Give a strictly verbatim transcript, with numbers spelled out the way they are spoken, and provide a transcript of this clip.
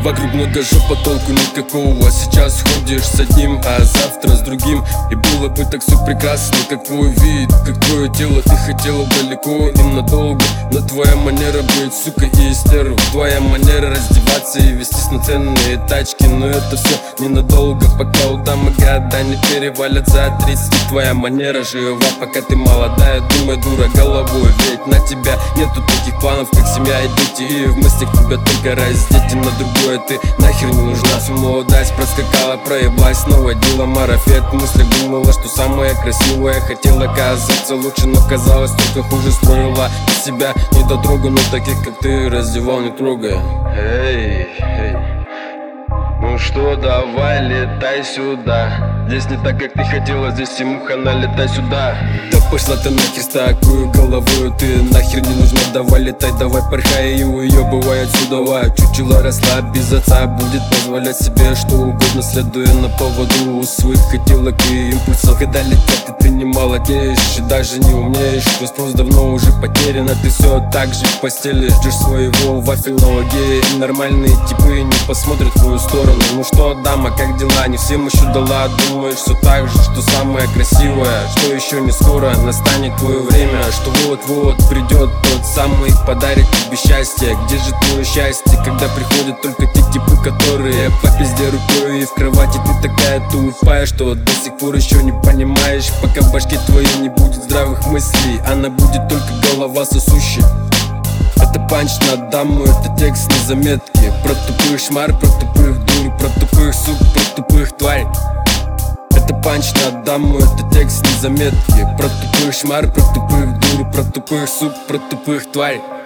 Вокруг много жопа, толку никакого. Сейчас ходишь с одним, а завтра с другим. И было бы так все прекрасно, как твой вид, как твое тело. Ты хотела далеко и надолго, но твоя манера быть сукой и стервой. Твоя манера раздеваться и вестись на ценные тачки. Но это все ненадолго, пока у дамы года не перевалят за тридцать. Твоя манера жива, пока ты молодая. Думай, дура, головой, ведь на тебя нету таких планов, как семья и дети. И в мыслях тебя только раздеть, и на другое ты нахер не нужна. Всю молодость проскакала, проеблась, снова дело марафет. В мыслях думала, что самая красивая, хотела казаться лучше, но казалось только хуже. Строила из себя недотрогу, но таких как ты раздевал не трогая. Эй, эй. Ну что, давай, летай сюда. Здесь не так, как ты хотела, здесь и муха, налетай сюда. Да пошла ты нахер с такую головою, ты нахер не нужна, давай летай, давай порхай и уебывай отсюда. Чучело росла без отца, будет позволять себе что угодно, следуя на поводу своих хотелок и импульсов. Когда летать ты, ты не молодеешь и даже не умеешь, твой спрос давно уже потерян, а ты все так же в постели ждешь своего вафельного гея. И нормальные типы не посмотрят в твою сторону. Ну что, дама, как дела? Не всем еще дала, думаешь все так же, что самое красивое, что еще не скоро настанет твое время, что вот-вот придет тот самый, подарит тебе счастье. Где же твое счастье, когда приходят только те типы, которые по пизде рукой, и в кровати ты такая тупая, что до сих пор еще не понимаешь, пока в башке твоей не будет здравых мыслей, она будет только голова сосущая. Это панч на даму, это текст на заметки. Про тупых шмар, про тупых дур, про тупых сук, про тупых тварь. Это панч на даму, это текст на заметки. Про тупых шмар, про тупых дур, про тупых сук, про тупых тварь.